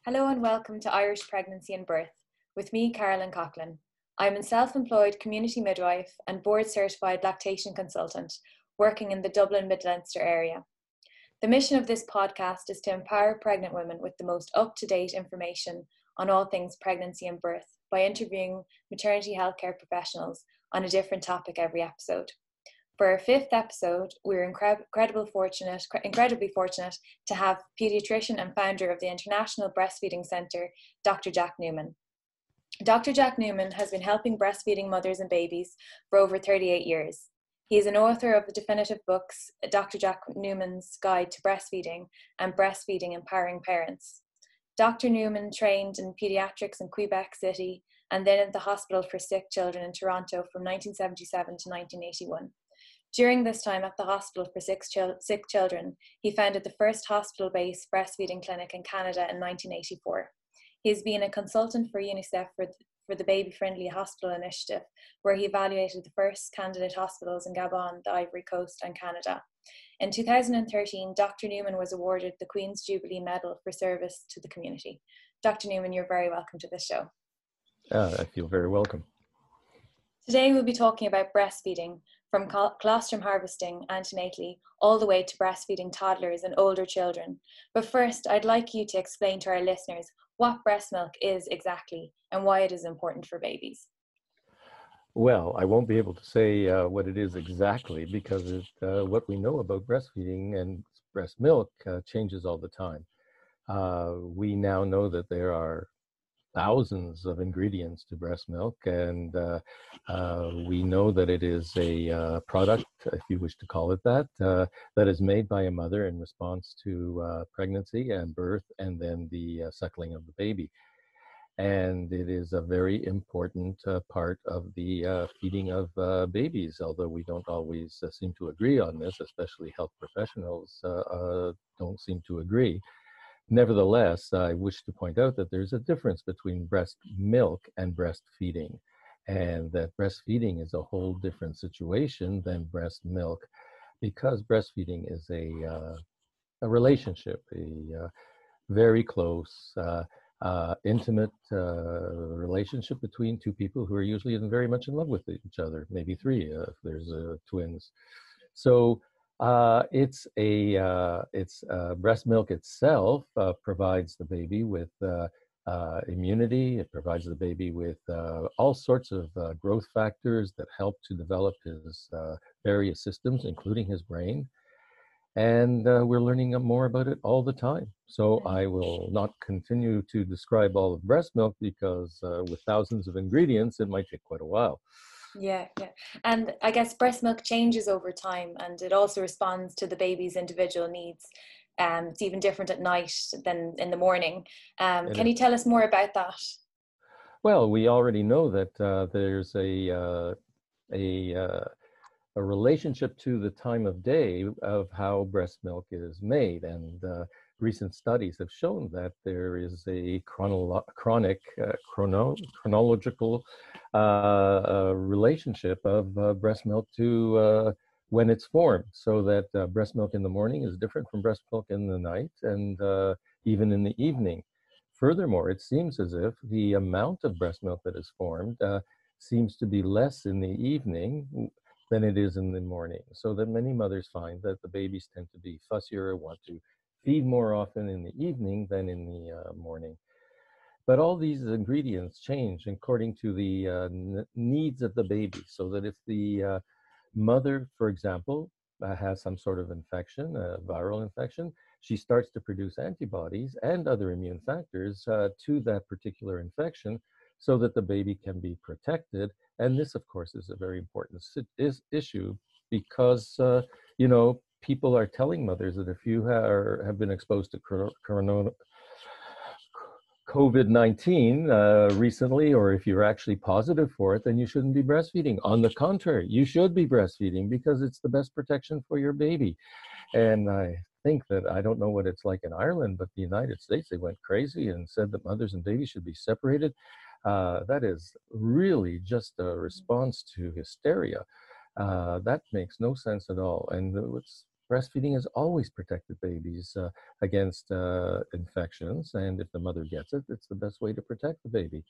Hello and welcome to Irish Pregnancy and Birth, with me, Carolyn Coughlin. I'm a self-employed community midwife and board-certified lactation consultant working in the Dublin Mid-Leinster area. The mission of this podcast is to empower pregnant women with the most up-to-date information on all things pregnancy and birth by interviewing maternity healthcare professionals on a different topic every episode. For our fifth episode, we're incredibly fortunate to have paediatrician and founder of the International Breastfeeding Centre, Dr. Jack Newman. Dr. Jack Newman has been helping breastfeeding mothers and babies for over 38 years. He is an author of the definitive books, Dr. Jack Newman's Guide to Breastfeeding and Breastfeeding Empowering Parents. Dr. Newman trained in paediatrics in Quebec City and then at the Hospital for Sick Children in Toronto from 1977 to 1981. During this time at the Hospital for Sick Children, he founded the first hospital-based breastfeeding clinic in Canada in 1984. He has been a consultant for UNICEF for the Baby Friendly Hospital Initiative, where he evaluated the first candidate hospitals in Gabon, the Ivory Coast, and Canada. In 2013, Dr. Newman was awarded the Queen's Jubilee Medal for service to the community. Dr. Newman, you're very welcome to this show. I feel very welcome. Today we'll be talking about breastfeeding, from colostrum harvesting antenatally all the way to breastfeeding toddlers and older children. But first, I'd like you to explain to our listeners what breast milk is exactly and why it is important for babies. Well, I won't be able to say what it is exactly because what we know about breastfeeding and breast milk changes all the time. We now know that there are thousands of ingredients to breast milk, and we know that it is a product, if you wish to call it that, that is made by a mother in response to pregnancy and birth and then the suckling of the baby. And it is a very important part of the feeding of babies, although we don't always seem to agree on this, especially health professionals don't seem to agree. Nevertheless, I wish to point out that there's a difference between breast milk and breastfeeding, and that breastfeeding is a whole different situation than breast milk, because breastfeeding is a relationship, a very close, intimate relationship between two people who are usually very much in love with each other, maybe three if there's twins. So breast milk itself provides the baby with immunity. It provides the baby with all sorts of growth factors that help to develop his various systems, including his brain. And we're learning more about it all the time. So I will not continue to describe all of breast milk because with thousands of ingredients, it might take quite a while. Yeah. And I guess breast milk changes over time, and it also responds to the baby's individual needs. It's even different at night than in the morning. Can you tell us more about that? Well, we already know that there's a relationship to the time of day of how breast milk is made, and recent studies have shown that there is a chronological relationship of breast milk to when it's formed, so that breast milk in the morning is different from breast milk in the night and even in the evening. Furthermore, it seems as if the amount of breast milk that is formed seems to be less in the evening than it is in the morning, so that many mothers find that the babies tend to be fussier, want to feed more often in the evening than in the morning. But all these ingredients change according to the needs of the baby, so that if the mother, for example, has some sort of infection, a viral infection, she starts to produce antibodies and other immune factors to that particular infection, so that the baby can be protected. And this, of course, is a very important issue because, people are telling mothers that if you have been exposed to COVID-19 recently, or if you're actually positive for it, then you shouldn't be breastfeeding. On the contrary, you should be breastfeeding because it's the best protection for your baby. And I think that, I don't know what it's like in Ireland, but the United States, they went crazy and said that mothers and babies should be separated. That is really just a response to hysteria. That makes no sense at all. And what's breastfeeding has always protected babies against infections, and if the mother gets it, it's the best way to protect the baby.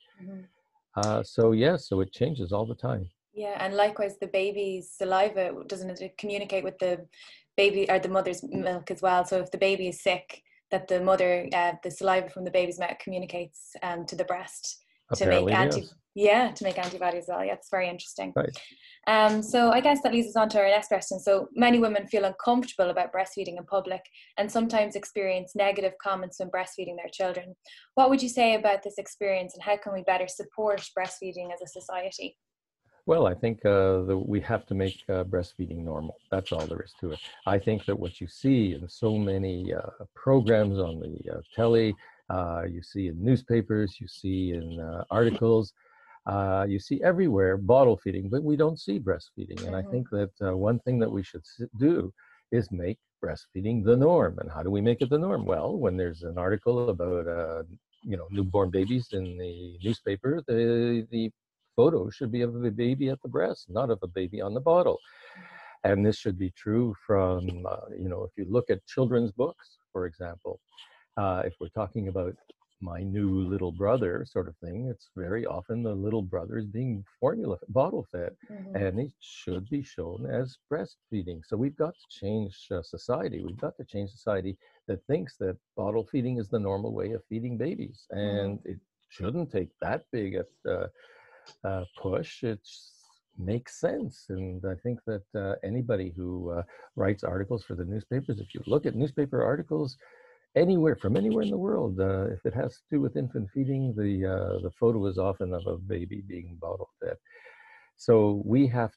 So yes, so it changes all the time. Yeah, and likewise, the baby's saliva, doesn't it communicate with the baby or the mother's milk as well? So if the baby is sick, that the mother, the saliva from the baby's mouth communicates to the breast to make Apparently, yes. to make antibodies as well. Yeah, it's very interesting. Right. So I guess that leads us on to our next question. So many women feel uncomfortable about breastfeeding in public and sometimes experience negative comments when breastfeeding their children. What would you say about this experience, and how can we better support breastfeeding as a society? Well, I think we have to make breastfeeding normal. That's all there is to it. I think that what you see in so many programs on the telly, you see in newspapers, you see in articles, you see everywhere bottle feeding, but we don't see breastfeeding. And I think that one thing that we should do is make breastfeeding the norm. And how do we make it the norm? Well, when there's an article about newborn babies in the newspaper, the photo should be of a baby at the breast, not of a baby on the bottle. And this should be true from, if you look at children's books, for example, if we're talking about my new little brother sort of thing, it's very often the little brother is being bottle fed, and it should be shown as breastfeeding. So we've got to change society. We've got to change society that thinks that bottle feeding is the normal way of feeding babies, and it shouldn't take that big a push. It makes sense. And I think that anybody who writes articles for the newspapers, if you look at newspaper articles from anywhere in the world, if it has to do with infant feeding, the photo is often of a baby being bottle fed. So we have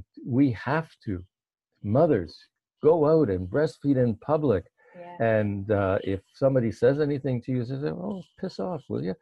to, mothers, go out and breastfeed in public. Yeah. And if somebody says anything to you, say, "Oh, piss off, will you?"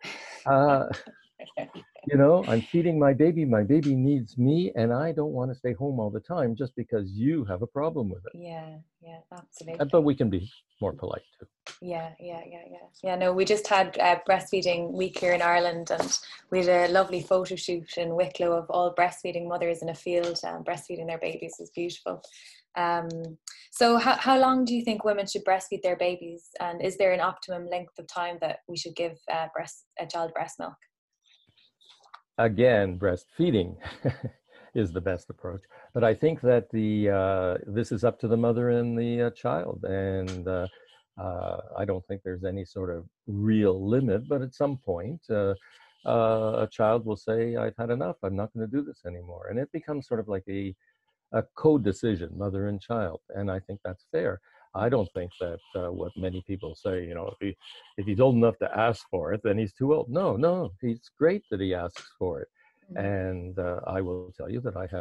I'm feeding my baby needs me, and I don't want to stay home all the time just because you have a problem with it. Yeah, absolutely. But we can be more polite too. Yeah, no, we just had breastfeeding week here in Ireland, and we had a lovely photo shoot in Wicklow of all breastfeeding mothers in a field breastfeeding their babies. It was beautiful. So how long do you think women should breastfeed their babies, and is there an optimum length of time that we should give a child breast milk? Again, breastfeeding is the best approach, but I think that this is up to the mother and the child, and I don't think there's any sort of real limit, but at some point a child will say, "I've had enough, I'm not going to do this anymore," and it becomes sort of like a co-decision, mother and child, and I think that's fair. I don't think that what many people say, if he's old enough to ask for it, then he's too old. No, it's great that he asks for it. And I will tell you that I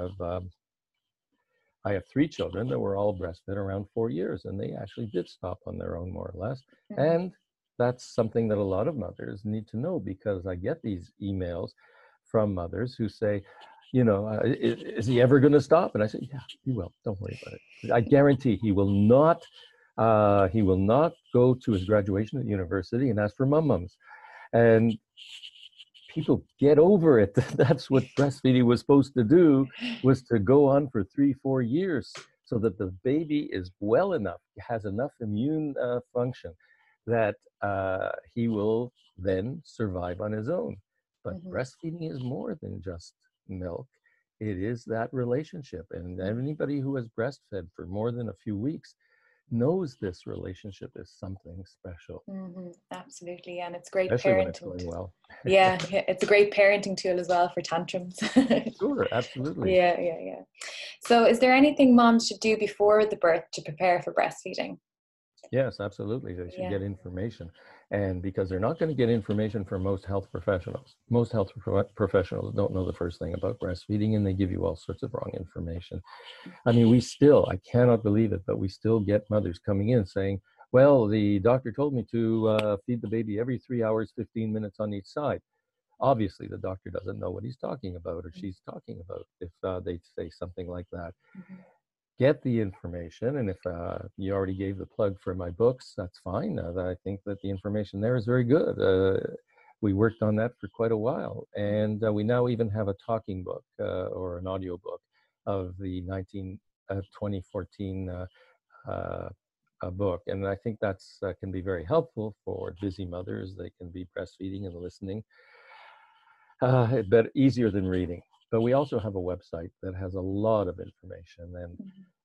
have 3 children that were all breastfed around 4 years, and they actually did stop on their own, more or less. And that's something that a lot of mothers need to know, because I get these emails from mothers who say, is he ever going to stop? And I say, yeah, he will. Don't worry about it. I guarantee he will not go to his graduation at university and ask for mum-mums. And people get over it. That's what breastfeeding was supposed to do, was to go on for 3-4 years so that the baby is well enough, has enough immune function that he will then survive on his own. But breastfeeding is more than just milk. It is that relationship, and anybody who has breastfed for more than a few weeks knows this relationship is something special. Absolutely, and it's great especially parenting. When it's going well. Yeah, it's a great parenting tool as well for tantrums. Sure, absolutely. Yeah. So is there anything moms should do before the birth to prepare for breastfeeding? Yes, absolutely. They should get information. And because they're not going to get information from most health professionals. Most health professionals don't know the first thing about breastfeeding, and they give you all sorts of wrong information. I mean, I cannot believe it, but we still get mothers coming in saying, well, the doctor told me to feed the baby every 3 hours, 15 minutes on each side. Obviously, the doctor doesn't know what he's talking about or she's talking about if they say something like that. Get the information, and if you already gave the plug for my books, that's fine. I think that the information there is very good. We worked on that for quite a while, and we now even have a talking book or an audio book of the 2014 a book, and I think that's can be very helpful for busy mothers. They can be breastfeeding and listening, but easier than reading. But we also have a website that has a lot of information, and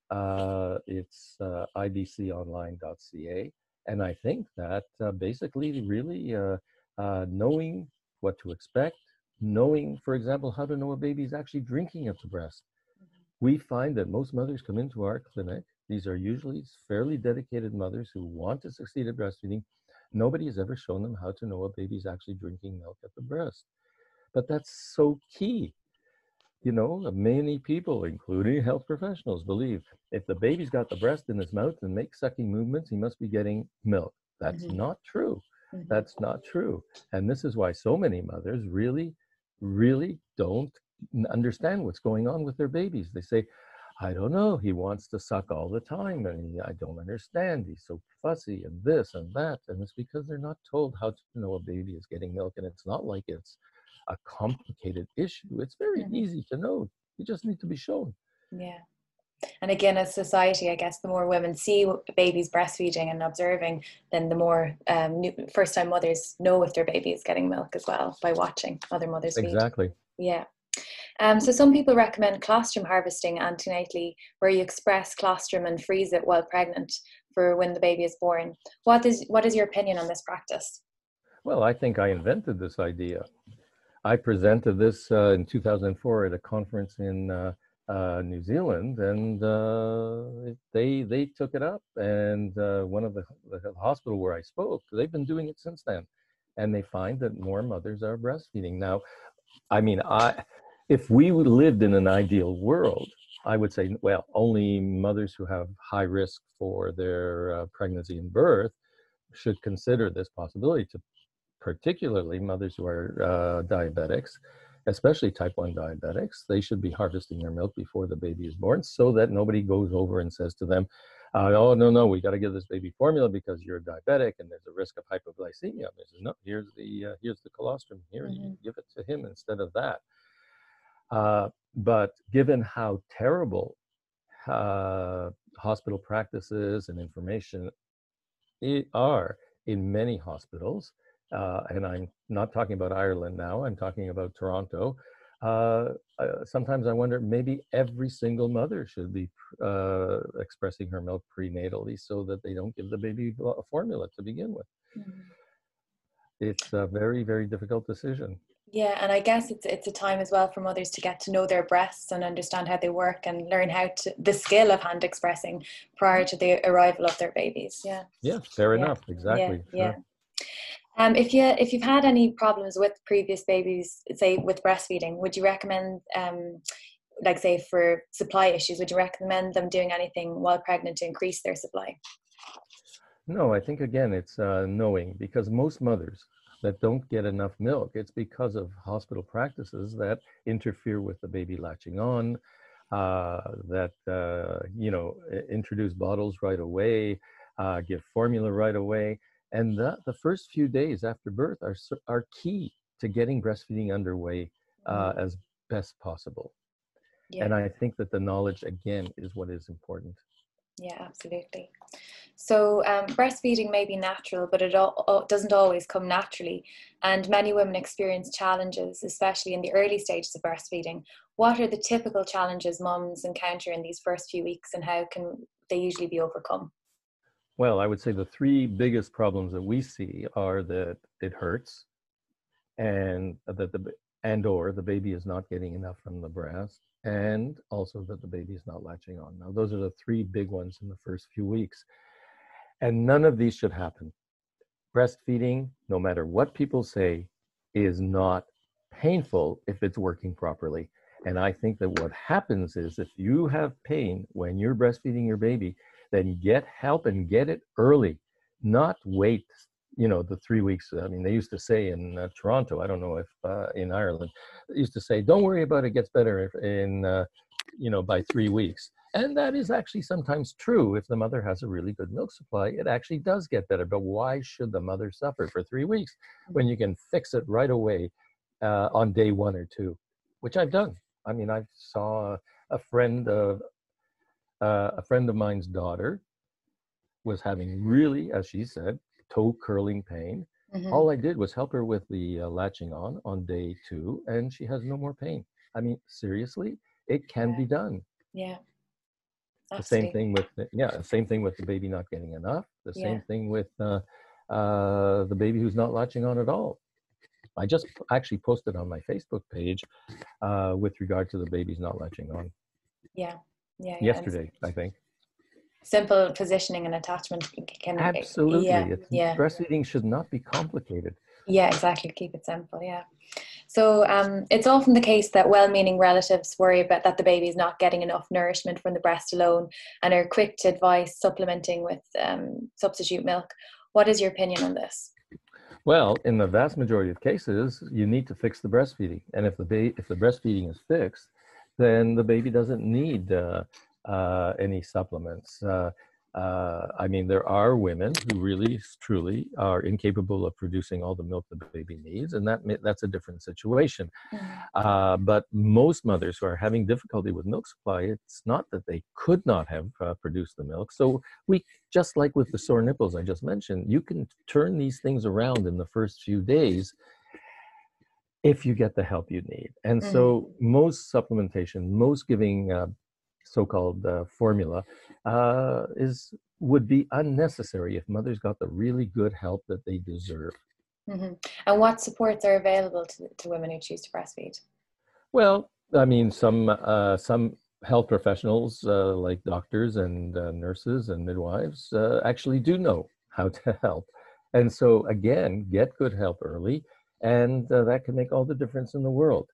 it's ibconline.ca. And I think that basically really knowing what to expect, knowing, for example, how to know a baby's actually drinking at the breast. We find that most mothers come into our clinic. These are usually fairly dedicated mothers who want to succeed at breastfeeding. Nobody has ever shown them how to know a baby's actually drinking milk at the breast. But that's so key. You know, many people, including health professionals, believe if the baby's got the breast in his mouth and makes sucking movements, he must be getting milk. That's not true. That's not true. And this is why so many mothers really, really don't understand what's going on with their babies. They say, I don't know, he wants to suck all the time, and I don't understand. He's so fussy and this and that. And it's because they're not told how to know a baby is getting milk. And it's not like it's a complicated issue. It's very easy to know. You just need to be shown. Yeah. And again, as society, I guess the more women see babies breastfeeding and observing, then the more first-time mothers know if their baby is getting milk as well by watching other mothers feed. Exactly. Yeah. So some people recommend colostrum harvesting antenatally, where you express colostrum and freeze it while pregnant for when the baby is born. What is your opinion on this practice? Well, I think I invented this idea. I presented this in 2004 at a conference in New Zealand, and they took it up. And one of the hospital where I spoke, they've been doing it since then, and they find that more mothers are breastfeeding now. I mean, if we lived in an ideal world, I would say, well, only mothers who have high risk for their pregnancy and birth should consider this possibility, to particularly mothers who are diabetics, especially type 1 diabetics. They should be harvesting their milk before the baby is born, so that nobody goes over and says to them, oh, no, we got to give this baby formula because you're diabetic and there's a risk of hypoglycemia. They say, no, here's the colostrum. Here, you give it to him instead of that. But given how terrible hospital practices and information are in many hospitals, and I'm not talking about Ireland now, I'm talking about Toronto. Sometimes I wonder, maybe every single mother should be expressing her milk prenatally so that they don't give the baby a formula to begin with. It's a very, very difficult decision. Yeah, and I guess it's a time as well for mothers to get to know their breasts and understand how they work and learn the skill of hand expressing prior to the arrival of their babies. Yeah. Yeah, fair enough. Exactly. Yeah. If you've had any problems with previous babies, say with breastfeeding, would you recommend, like say for supply issues, would you recommend them doing anything while pregnant to increase their supply? No, I think again it's knowing, because most mothers that don't get enough milk, it's because of hospital practices that interfere with the baby latching on, introduce bottles right away, give formula right away. And the first few days after birth are key to getting breastfeeding underway as best possible. Yeah. And I think that the knowledge, again, is what is important. Yeah, absolutely. So breastfeeding may be natural, but it doesn't always come naturally. And many women experience challenges, especially in the early stages of breastfeeding. What are the typical challenges moms encounter in these first few weeks, and how can they usually be overcome? Well, I would say the three biggest problems that we see are that it hurts, and that the baby is not getting enough from the breast, and also that the baby is not latching on. Now, those are the three big ones in the first few weeks. And none of these should happen. Breastfeeding, no matter what people say, is not painful if it's working properly. And I think that what happens is, if you have pain when you're breastfeeding your baby, then get help and get it early, not wait, the 3 weeks. I mean, they used to say in Toronto, I don't know if in Ireland, they used to say, don't worry about it, gets better in, by 3 weeks. And that is actually sometimes true. If the mother has a really good milk supply, it actually does get better. But why should the mother suffer for 3 weeks when you can fix it right away on day 1 or 2, which I've done. I mean, I saw a friend of mine's daughter was having really, as she said, toe curling pain. All I did was help her with the latching on day 2, and she has no more pain. I mean, seriously, it can be done. Yeah. The same Absolutely. thing with the same thing with the baby not getting enough. The same Yeah. thing with the baby who's not latching on at all. I just actually posted on my Facebook page with regard to the babies not latching on. Yeah. Yeah. Yeah. And Yesterday, I think. simple positioning and attachment can. Absolutely. Yeah. Breastfeeding should not be complicated. Yeah, exactly. Keep it simple. Yeah. So it's often the case that well-meaning relatives worry about that the baby is not getting enough nourishment from the breast alone and are quick to advise supplementing with substitute milk. What is your opinion on this? Well, in the vast majority of cases, you need to fix the breastfeeding. And if the breastfeeding is fixed, then the baby doesn't need any supplements. I mean, there are women who really, truly are incapable of producing all the milk the baby needs, and that's a different situation. But most mothers who are having difficulty with milk supply, it's not that they could not have produced the milk. So we, just like with the sore nipples I just mentioned, you can turn these things around in the first few days if you get the help you need. And so most supplementation, most giving so-called formula would be unnecessary if mothers got the really good help that they deserve. And what supports are available to women who choose to breastfeed? Well, I mean, some health professionals like doctors and nurses and midwives actually do know how to help. And so again, get good help early, and that can make all the difference in the world.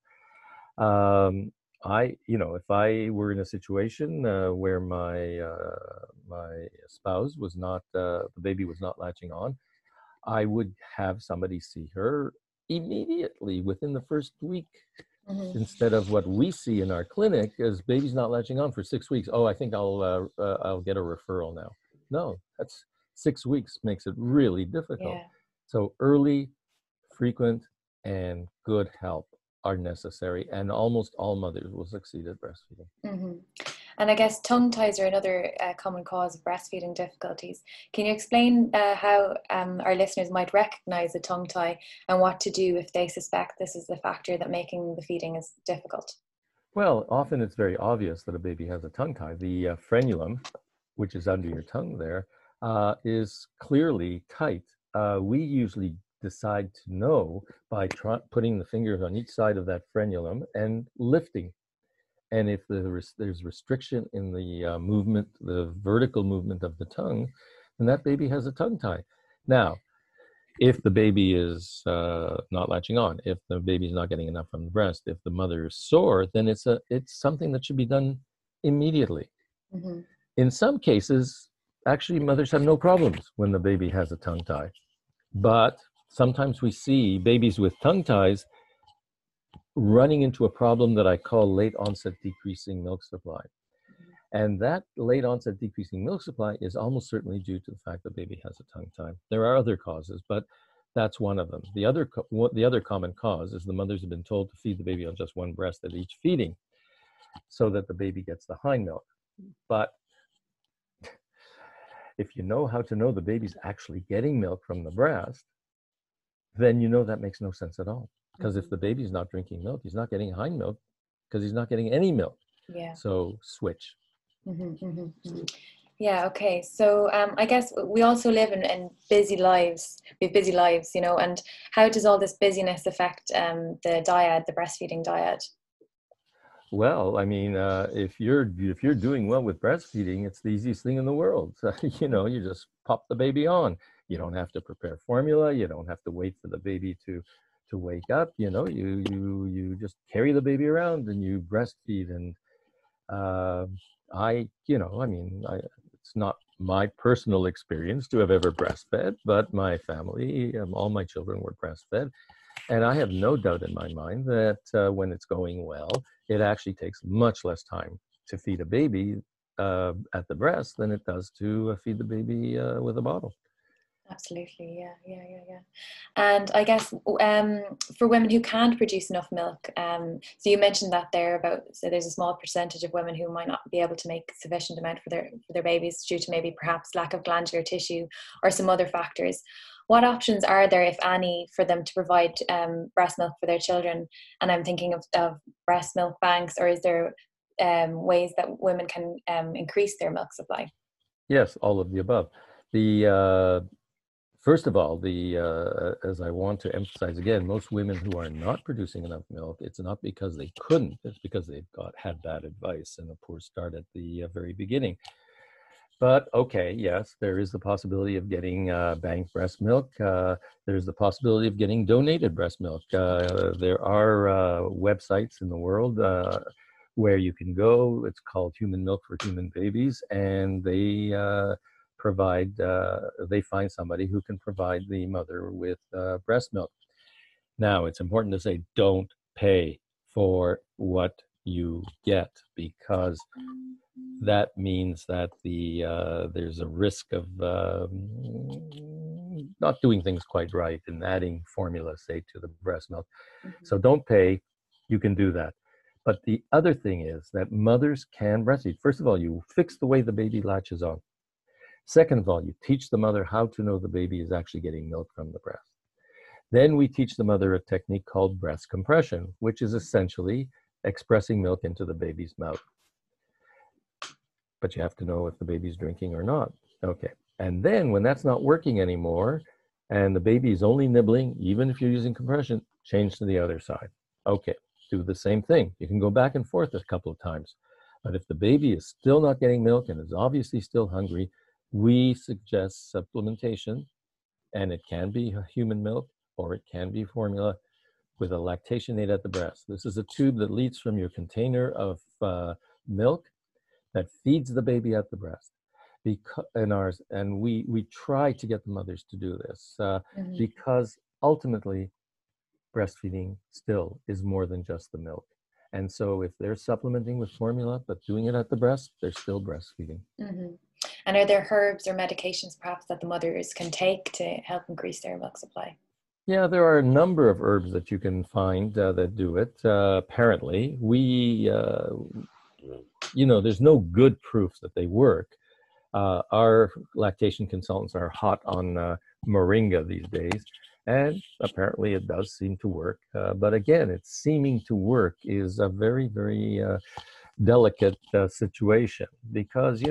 If I were in a situation where my spouse was not, the baby was not latching on, I would have somebody see her immediately within the first week, instead of what we see in our clinic as baby's not latching on for 6 weeks. Oh, I think I'll get a referral now. No, that's 6 weeks makes it really difficult. Yeah. So early, frequent, and good help are necessary, and almost all mothers will succeed at breastfeeding. And I guess tongue ties are another common cause of breastfeeding difficulties. Can you explain how our listeners might recognize a tongue tie and what to do if they suspect this is the factor that making the feeding is difficult? Well, often it's very obvious that a baby has a tongue tie. The frenulum, which is under your tongue there, is clearly tight. We usually decide to know by putting the fingers on each side of that frenulum and lifting. And if there's restriction in the movement, the vertical movement of the tongue, then that baby has a tongue tie. Now, if the baby is not latching on, if the baby is not getting enough from the breast, if the mother is sore, then it's something that should be done immediately. In some cases, actually, mothers have no problems when the baby has a tongue tie. But sometimes we see babies with tongue ties running into a problem that I call late onset decreasing milk supply. And that late onset decreasing milk supply is almost certainly due to the fact that baby has a tongue tie. There are other causes, but that's one of them. The other common cause is the mothers have been told to feed the baby on just one breast at each feeding so that the baby gets the hind milk. But if you know how to know the baby's actually getting milk from the breast, then you know that makes no sense at all. Because if the baby's not drinking milk, he's not getting hind milk because he's not getting any milk. Yeah. So switch. Yeah, okay. So I guess we also live in busy lives. We have busy lives, and how does all this busyness affect the dyad, the breastfeeding dyad? Well, I mean, if you're doing well with breastfeeding, it's the easiest thing in the world. You just pop the baby on. You don't have to prepare formula. You don't have to wait for the baby to wake up. You just carry the baby around and you breastfeed. And it's not my personal experience to have ever breastfed, but my family, all my children were breastfed. And I have no doubt in my mind that when it's going well, it actually takes much less time to feed a baby at the breast than it does to feed the baby with a bottle. Absolutely, yeah. And I guess for women who can't produce enough milk, so you mentioned that there about, so there's a small percentage of women who might not be able to make sufficient amount for their babies due to maybe perhaps lack of glandular tissue or some other factors. What options are there, if any, for them to provide breast milk for their children? And I'm thinking of breast milk banks, or is there ways that women can increase their milk supply? Yes, all of the above. The first of all, as I want to emphasize again, most women who are not producing enough milk, it's not because they couldn't, it's because they've had bad advice and a poor start at the very beginning. But okay, yes, there is the possibility of getting bank breast milk. There's the possibility of getting donated breast milk. There are websites in the world where you can go. It's called Human Milk for Human Babies, and they they find somebody who can provide the mother with breast milk. Now, it's important to say, don't pay for what you get, because that means that there's a risk of not doing things quite right and adding formula, say, to the breast milk. So don't pay. You can do that. But the other thing is that mothers can breastfeed. First of all, you fix the way the baby latches on. Second of all, you teach the mother how to know the baby is actually getting milk from the breast. Then we teach the mother a technique called breast compression, which is essentially expressing milk into the baby's mouth. But you have to know if the baby's drinking or not. Okay. And then when that's not working anymore and the baby is only nibbling, even if you're using compression, change to the other side. Okay. Do the same thing. You can go back and forth a couple of times. But if the baby is still not getting milk and is obviously still hungry, we suggest supplementation, and it can be human milk or it can be formula with a lactation aid at the breast. This is a tube that leads from your container of milk that feeds the baby at the breast. And we try to get the mothers to do this because ultimately breastfeeding still is more than just the milk. And so if they're supplementing with formula but doing it at the breast, they're still breastfeeding. And are there herbs or medications perhaps that the mothers can take to help increase their milk supply? Yeah, there are a number of herbs that you can find that do it. Apparently, there's no good proof that they work. Our lactation consultants are hot on moringa these days, and apparently it does seem to work. But again, it's seeming to work is a very, very delicate situation because,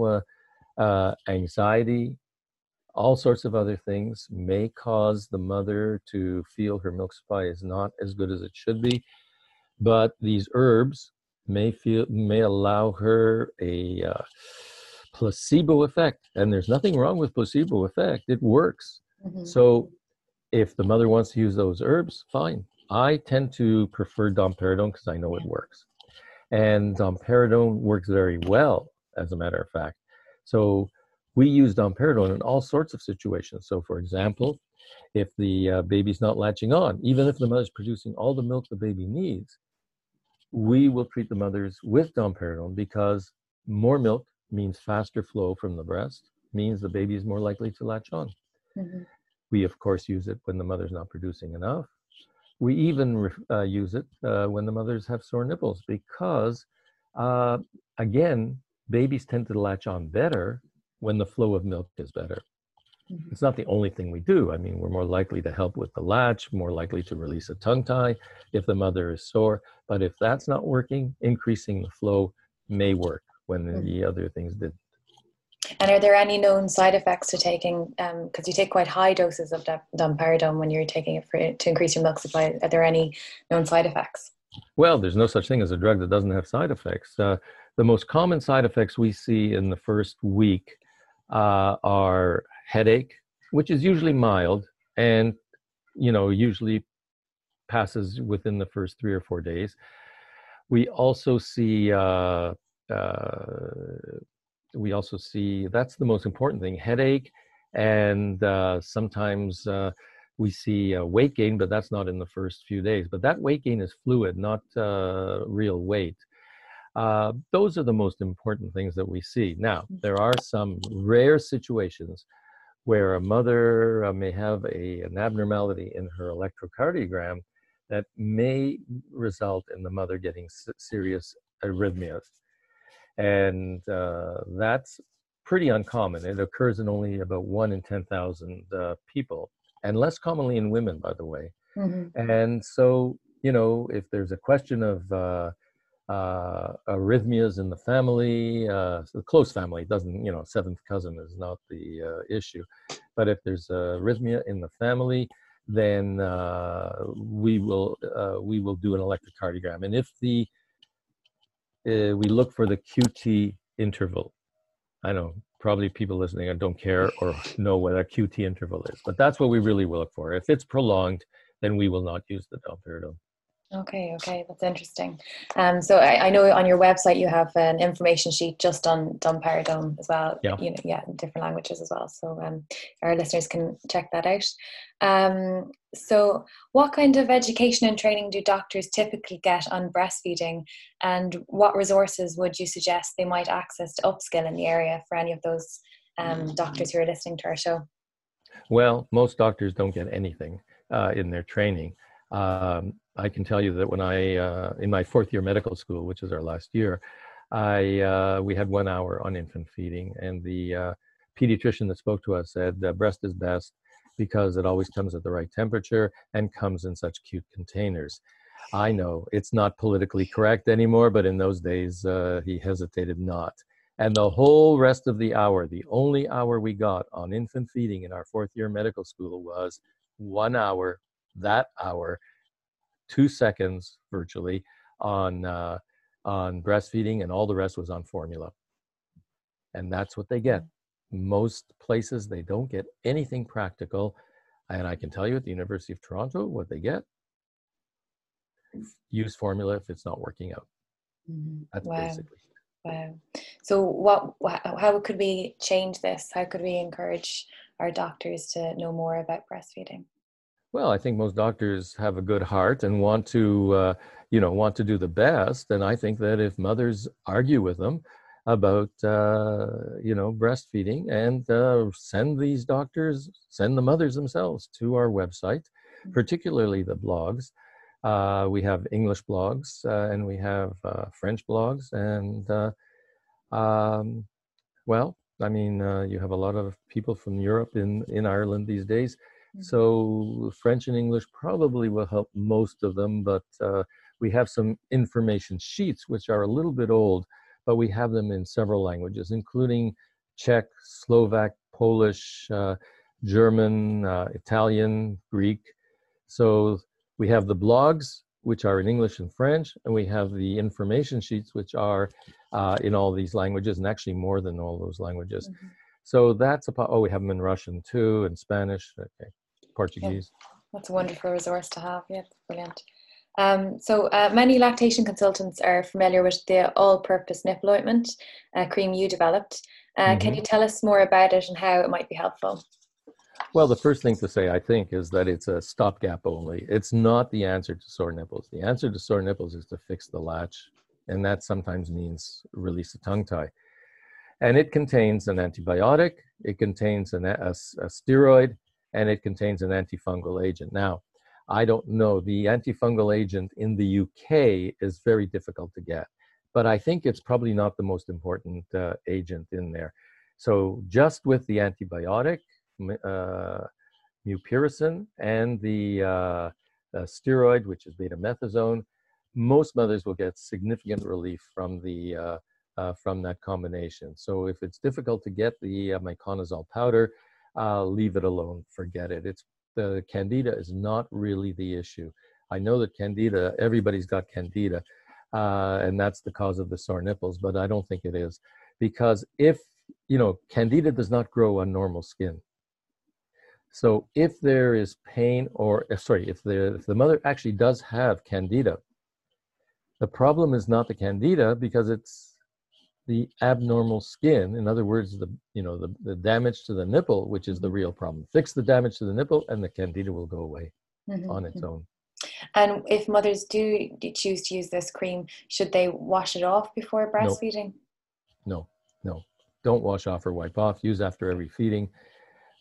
anxiety, all sorts of other things may cause the mother to feel her milk supply is not as good as it should be. But these herbs may allow her a placebo effect. And there's nothing wrong with placebo effect. It works. So if the mother wants to use those herbs, fine. I tend to prefer domperidone because I know it works. And domperidone works very well, as a matter of fact. So we use domperidone in all sorts of situations. So for example, if the baby's not latching on, even if the mother's producing all the milk the baby needs, we will treat the mothers with domperidone because more milk means faster flow from the breast, means the baby is more likely to latch on. We, of course, use it when the mother's not producing enough. We even use it when the mothers have sore nipples because, again, babies tend to latch on better when the flow of milk is better. It's not the only thing we do. I mean, we're more likely to help with the latch, more likely to release a tongue tie if the mother is sore. But if that's not working, increasing the flow may work when the other things did. And are there any known side effects to taking, because you take quite high doses of domperidone when you're taking it to increase your milk supply, are there any known side effects? Well, there's no such thing as a drug that doesn't have side effects. The most common side effects we see in the first week are headache, which is usually mild and, usually passes within the first 3 or 4 days. We also see that's the most important thing, headache, and sometimes we see weight gain, but that's not in the first few days. But that weight gain is fluid, not real weight. Those are the most important things that we see. Now, there are some rare situations where a mother may have an abnormality in her electrocardiogram that may result in the mother getting serious arrhythmias. And that's pretty uncommon. It occurs in only about 1 in 10,000 people, and less commonly in women, by the way. And so, you know, if there's a question of arrhythmias in the family, the close family doesn't, you know, seventh cousin is not the issue. But if there's arrhythmia in the family, then we will do an electrocardiogram. And if we look for the QT interval. I know probably people listening don't care or know what a QT interval is, but that's what we really will look for. If it's prolonged, then we will not use the domperidone. Okay, that's interesting. So I know on your website you have an information sheet just on domperidone as well. Yeah. You know, yeah, in different languages as well. So our listeners can check that out. So what kind of education and training do doctors typically get on breastfeeding, and what resources would you suggest they might access to upskill in the area for any of those doctors who are listening to our show? Well, most doctors don't get anything in their training. I can tell you that when in my 4th year medical school, which is our last year, we had 1 hour on infant feeding, and the pediatrician that spoke to us said breast is best because it always comes at the right temperature and comes in such cute containers. I know it's not politically correct anymore, but in those days he hesitated not. And the whole rest of the hour, the only hour we got on infant feeding in our 4th year medical school was 1 hour, that hour, 2 seconds virtually on breastfeeding, and all the rest was on formula. And that's what they get. Most places, they don't get anything practical. And I can tell you at the University of Toronto, what they get, use formula if it's not working out. That's basically. Wow. So how could we change this? How could we encourage our doctors to know more about breastfeeding? Well, I think most doctors have a good heart and want to do the best. And I think that if mothers argue with them about, breastfeeding, and send the mothers themselves to our website, particularly the blogs. We have English blogs and we have French blogs. And, you have a lot of people from Europe in Ireland these days. So French and English probably will help most of them, but we have some information sheets which are a little bit old, but we have them in several languages, including Czech, Slovak, Polish, German, Italian, Greek. So we have the blogs, which are in English and French, and we have the information sheets, which are in all these languages, and actually more than all those languages. So that's we have them in Russian too, and Spanish, okay, Portuguese. Yeah, that's a wonderful resource to have. Yeah, brilliant. So many lactation consultants are familiar with the all-purpose nipple ointment cream you developed. Can you tell us more about it and how it might be helpful? Well, the first thing to say, I think, is that it's a stopgap only. It's not the answer to sore nipples. The answer to sore nipples is to fix the latch, and that sometimes means release the tongue tie. And it contains an antibiotic, it contains a steroid, and it contains an antifungal agent. Now, I don't know, the antifungal agent in the UK is very difficult to get, but I think it's probably not the most important agent in there. So just with the antibiotic, mupirocin, and the steroid, which is betamethasone, most mothers will get significant relief from that combination. So if it's difficult to get the miconazole powder, leave it alone, forget it. The candida is not really the issue. I know that candida, everybody's got candida, and that's the cause of the sore nipples, but I don't think it is. Because candida does not grow on normal skin. So if there is pain, if the mother actually does have candida, the problem is not the candida, because it's the abnormal skin. In other words, the damage to the nipple, which is the real problem. Fix the damage to the nipple and the candida will go away on its own. And if mothers do choose to use this cream, should they wash it off before breastfeeding? No. Don't wash off or wipe off. Use after every feeding.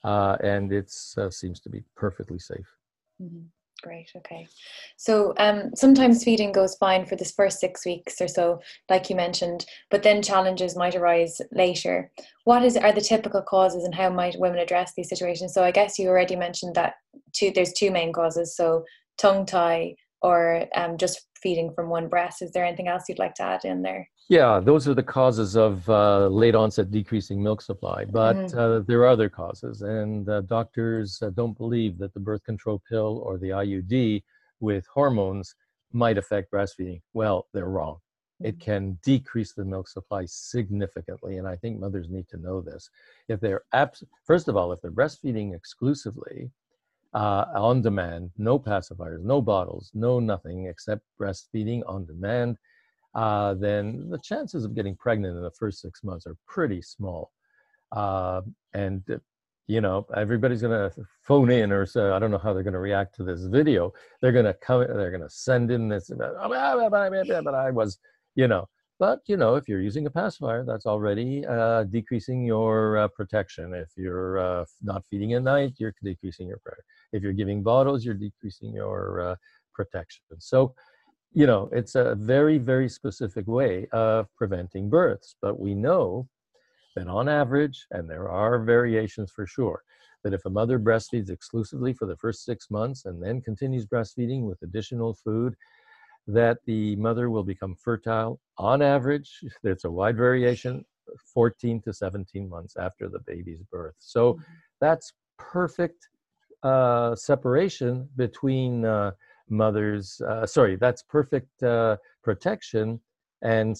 and it seems to be perfectly safe. Mm-hmm. Great. Okay. So sometimes feeding goes fine for this first 6 weeks or so, like you mentioned, but then challenges might arise later. Are the typical causes, and how might women address these situations? So I guess you already mentioned that there's two main causes. So tongue tie or just feeding from one breast. Is there anything else you'd like to add in there? Yeah, those are the causes of late onset decreasing milk supply, but there are other causes, and doctors don't believe that the birth control pill or the IUD with hormones might affect breastfeeding. Well, they're wrong. It can decrease the milk supply significantly, and I think mothers need to know this. If they're first of all, if they're breastfeeding exclusively on demand, no pacifiers, no bottles, no nothing except breastfeeding on demand, then the chances of getting pregnant in the first 6 months are pretty small. And you know, everybody's going to phone in or say, I don't know how they're going to react to this video. They're going to send in this, but I was, you know, but you know, if you're using a pacifier, that's already decreasing your protection. If you're not feeding at night, you're decreasing your protection. If you're giving bottles, you're decreasing your protection. So, you know, it's a very, very specific way of preventing births, but we know that on average, and there are variations for sure, that if a mother breastfeeds exclusively for the first 6 months and then continues breastfeeding with additional food, that the mother will become fertile on average. There's a wide variation, 14 to 17 months after the baby's birth. So that's perfect separation between mothers. That's perfect protection and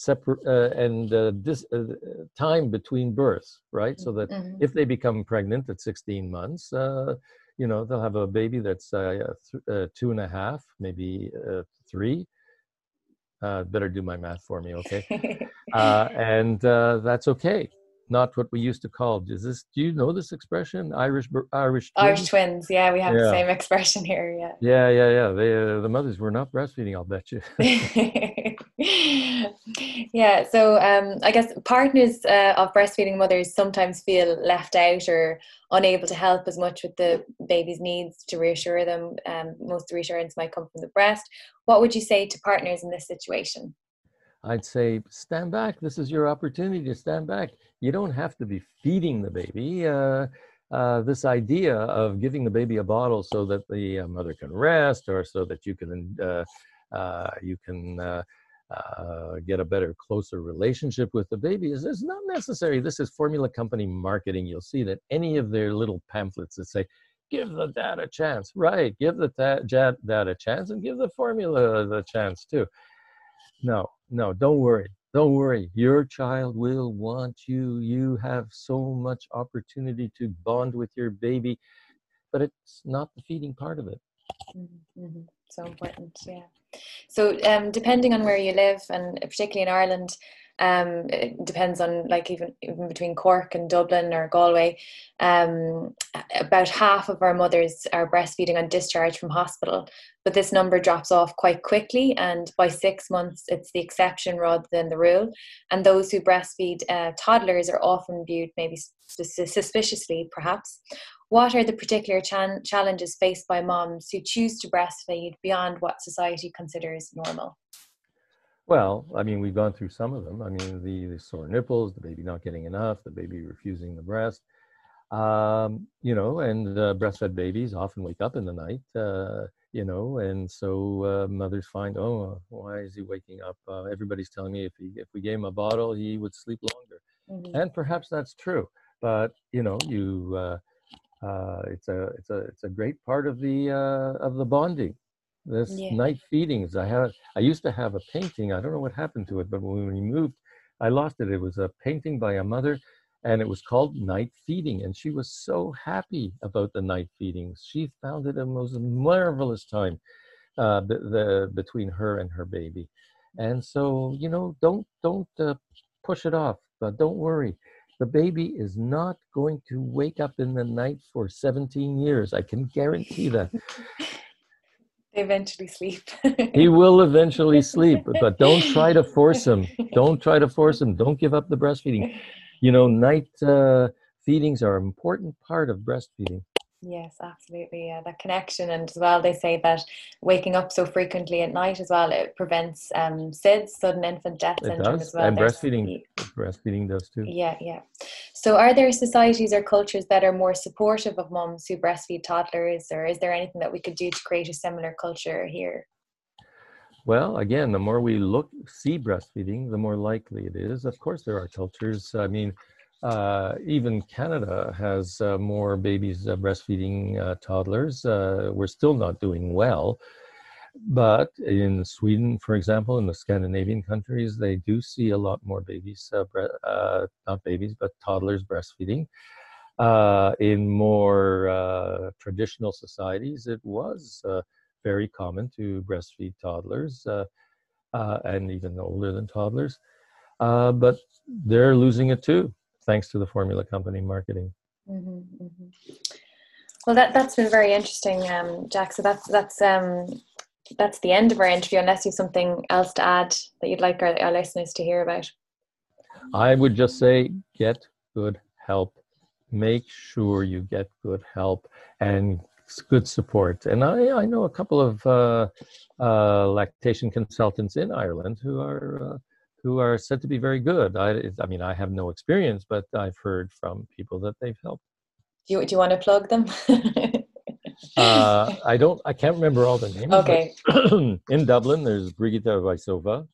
time between births, right? So that if they become pregnant at 16 months, you know, they'll have a baby that's 2.5, maybe 3. Better do my math for me, okay? And that's okay. Not what we used to call. Do you know this expression? Irish twins? Irish twins. Yeah, we have the same expression here. Yeah. Yeah. The mothers were not breastfeeding, I'll bet you. Yeah. So I guess partners of breastfeeding mothers sometimes feel left out or unable to help as much with the baby's needs to reassure them. Most reassurance might come from the breast. What would you say to partners in this situation? I'd say, stand back. This is your opportunity to stand back. You don't have to be feeding the baby. This idea of giving the baby a bottle so that the mother can rest, or so that you can get a better, closer relationship with the baby is not necessary. This is formula company marketing. You'll see that any of their little pamphlets that say, give the dad a chance. Right, give the dad a chance, and give the formula the chance too. No, don't worry. Don't worry. Your child will want you. You have so much opportunity to bond with your baby, but it's not the feeding part of it. Mm-hmm. So important, yeah. So depending on where you live, and particularly in Ireland, it depends on, like, even between Cork and Dublin or Galway, about half of our mothers are breastfeeding on discharge from hospital, but this number drops off quite quickly, and by 6 months it's the exception rather than the rule. And those who breastfeed toddlers are often viewed maybe suspiciously, perhaps. What are the particular challenges faced by moms who choose to breastfeed beyond what society considers normal? Well, I mean, we've gone through some of them. I mean, the sore nipples, the baby not getting enough, the baby refusing the breast. You know, and breastfed babies often wake up in the night, you know, and so mothers find, oh, why is he waking up? Everybody's telling me if we gave him a bottle, he would sleep longer. Mm-hmm. And perhaps that's true. But, you know, it's a great part of the bonding. This night feedings. I used to have a painting. I don't know what happened to it, but when we moved, I lost it. It was a painting by a mother, and it was called Night Feeding. And she was so happy about the night feedings. She found it a most marvelous time between her and her baby. And so, you know, don't push it off. But don't worry. The baby is not going to wake up in the night for 17 years. I can guarantee that. They eventually sleep. He will eventually sleep, but don't try to force him. Don't try to force him. Don't give up the breastfeeding. You know, night feedings are an important part of breastfeeding. Yes, absolutely. Yeah, that connection. And as well, they say that waking up so frequently at night as well, it prevents SIDS, sudden infant death It syndrome as does, well. and breastfeeding does too. Yeah, yeah. So are there societies or cultures that are more supportive of mums who breastfeed toddlers, or is there anything that we could do to create a similar culture here? Well, again, the more we see breastfeeding, the more likely it is. Of course, there are cultures. I mean, even Canada has more babies breastfeeding toddlers. We're still not doing well. But in Sweden, for example, in the Scandinavian countries, they do see a lot more babies, not babies, but toddlers breastfeeding. In more traditional societies, it was very common to breastfeed toddlers and even older than toddlers. But they're losing it too, thanks to the formula company marketing. Mm-hmm, mm-hmm. Well, that's been very interesting, Jack. So that's the end of our interview, unless you have something else to add that you'd like our listeners to hear about. I would just say, get good help. Make sure you get good help and good support. And I know a couple of lactation consultants in Ireland who are said to be very good. I mean, I have no experience, but I've heard from people that they've helped. Do you want to plug them? I can't remember all the names. Okay. In Dublin, there's Brigitte Weissova.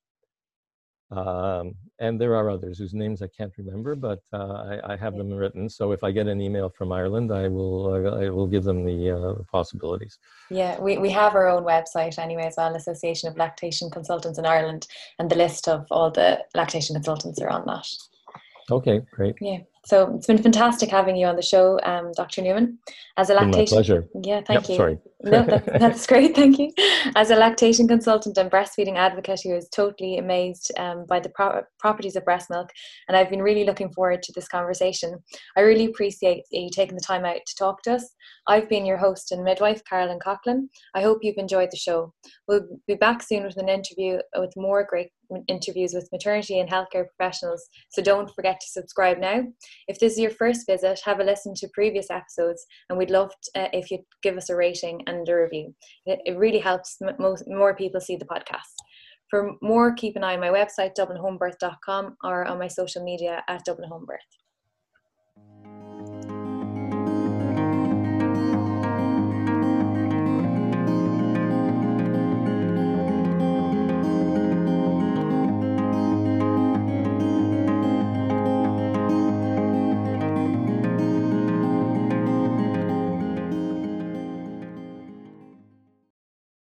And there are others whose names I can't remember, but I have them written. So if I get an email from Ireland, I will give them the possibilities. Yeah, we have our own website anyway as well, Association of Lactation Consultants in Ireland, and the list of all the lactation consultants are on that. Okay, great. Yeah. So it's been fantastic having you on the show, Dr. Newman. As a lactation, my pleasure. Yeah, thank you. Sorry. No, that's great. Thank you. As a lactation consultant and breastfeeding advocate who is totally amazed by the properties of breast milk, and I've been really looking forward to this conversation. I really appreciate you taking the time out to talk to us. I've been your host and midwife, Carolyn Coughlin. I hope you've enjoyed the show. We'll be back soon with an interview, with more great interviews with maternity and healthcare professionals. So don't forget to subscribe now. If this is your first visit, have a listen to previous episodes, and we'd love if you'd give us a rating and a review. It really helps more people see the podcast. For more, keep an eye on my website, dublinhomebirth.com, or on my social media at Dublin Home Birth.